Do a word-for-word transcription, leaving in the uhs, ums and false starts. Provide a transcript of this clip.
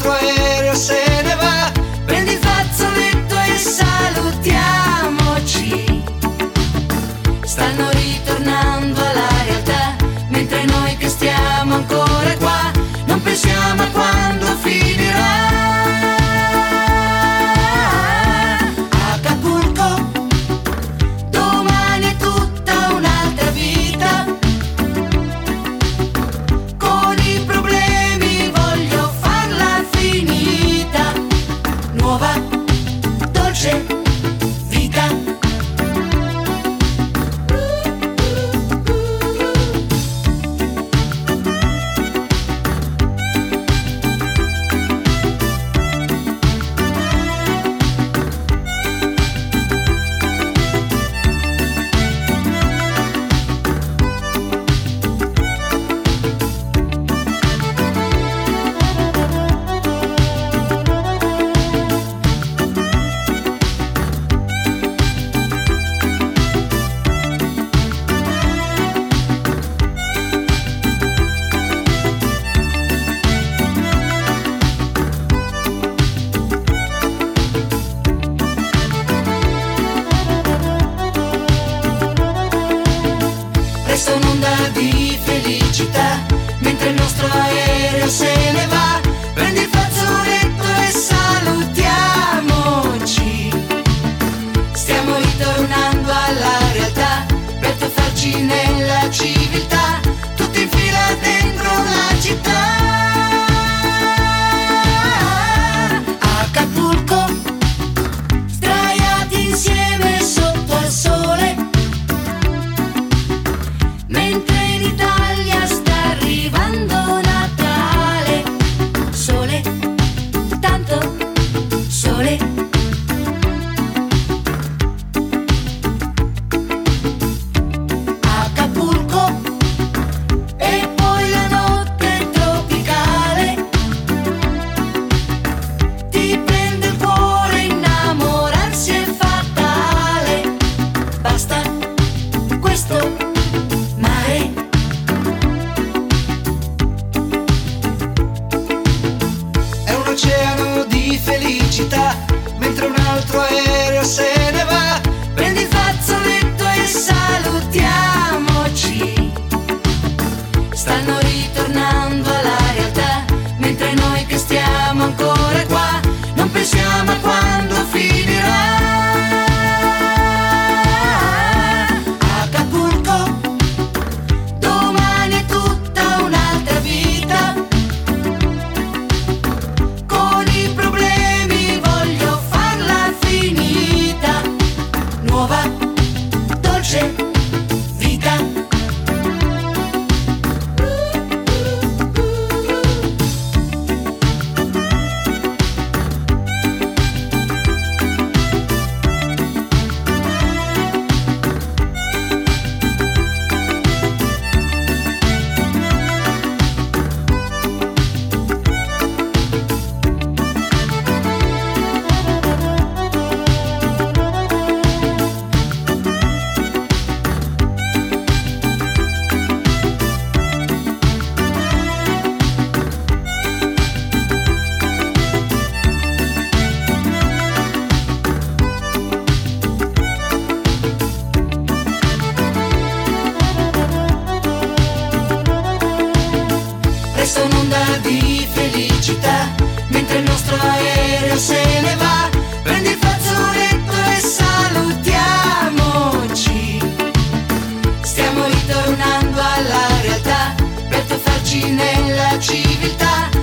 altro aereo se ne va. Prendi il fazzoletto e salutiamoci. Stanno ritornando alla realtà, mentre noi che stiamo ancora qua non pensiamo a quando finirà. Acapulco, domani è tutta un'altra vita. Con i problemi voglio farla finita. Nuova, dolce vita. Resta un'onda di felicità, mentre il nostro aereo se ne va. Prendi il fazzoletto e salutiamoci. Stiamo ritornando alla realtà, per tuffarci nella civiltà, tutti in fila dentro la città. Acapulco, sdraiati insieme sotto al sole, mentre in Italia sta arrivando Natale. Sole, tanto sole. Acapulco, e poi la notte tropicale. Ti prende il cuore, innamorarsi è fatale. Basta questo mare. È un oceano di felicità, mentre un altro aereo se ne va. Prendi il fazzoletto e salutiamoci. Stanno ritornando alla realtà, mentre noi che stiamo ancora qua non pensiamo a quando finirà. Acapulco, domani è tutta un'altra vita. Con i problemi voglio farla finita. Nuova, dolce vita. Resta un'onda di felicità, mentre il nostro aereo se ne va. Prendi il fazzoletto e salutiamoci. Stiamo ritornando alla realtà, per tuffarci nella civiltà,